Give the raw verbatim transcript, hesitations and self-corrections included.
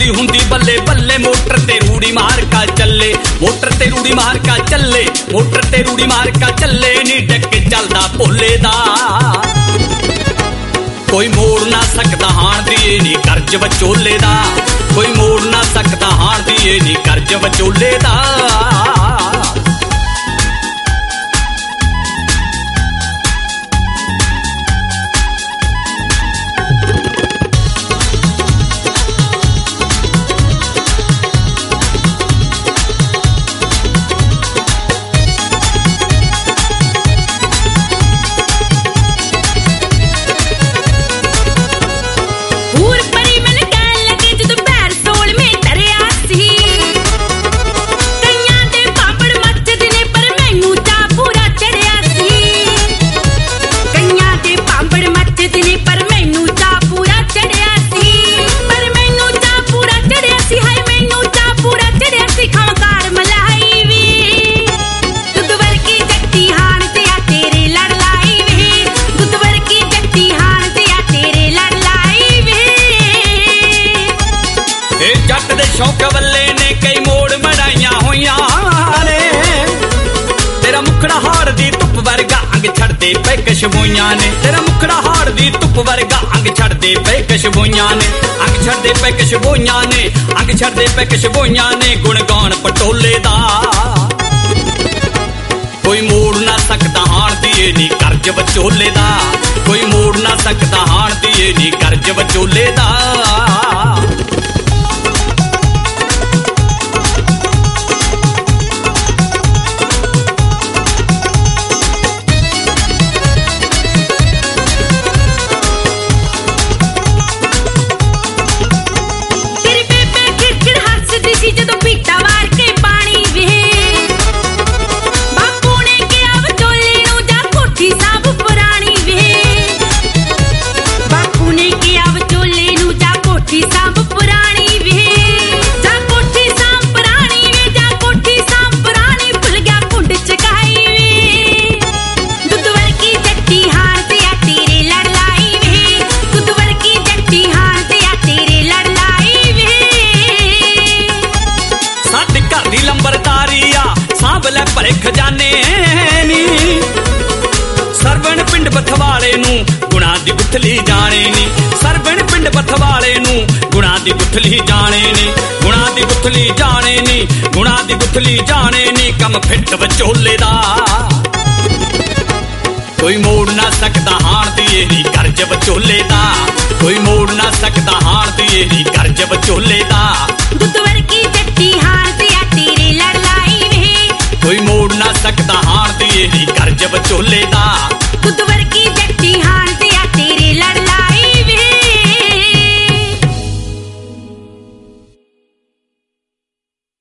दी हुंदी बल्ले बल्ले मोटर ते रूड़ी मार का चले मोटर ते रूड़ी मार का चले मोटर ते रूड़ी मार का चले नी डके चलदा भोले दा कोई मोड़ ना सकदा हाण दी नी कर्ज विचोले दा कोई मोड़ ना सकदा हाण दी नी कर्ज विचोले दा शौक वल्ले ने कई मोड़ मड़ाइया होइया ने तेरा मुखड़ा हाड़ दी धुप वर्गा अंग छड़दे पे कशबोइया ने तेरा मुखड़ा हाड़ दी धुप वर्गा अंग छड़दे पे कशबोइया ने अंग छड़दे पे कशबोइया ने अंग छड़दे पे कशबोइया ने गुण गान पटोले दा कोई मोड़ ना सकदा हाण दी नी कर्ज विचोले दा कोई मोड़ ना सकदा हाण दी नी कर्ज विचोले दा भरे खजाने नी सरवण पिंड बथवाले नू गुणा दी गुथली जाने नी सरवण पिंड बथवाले नू गुणा दी गुथली जाने नी गुणा दी गुथली जाने नी गुणा दी गुथली जाने नी कम फिट विचोले दा कोई मोड़ ना सकदा हाण दी नी कर्ज विचोले दा कोई मोड़ ना सकदा हाण दी नी कर्ज विचोले दा दुध वर्गी जट्टी हार दिया तेरे लड़लाई वे कोई मोड़ ना सकदा हाण दी नी कर्ज विचोले दा दुध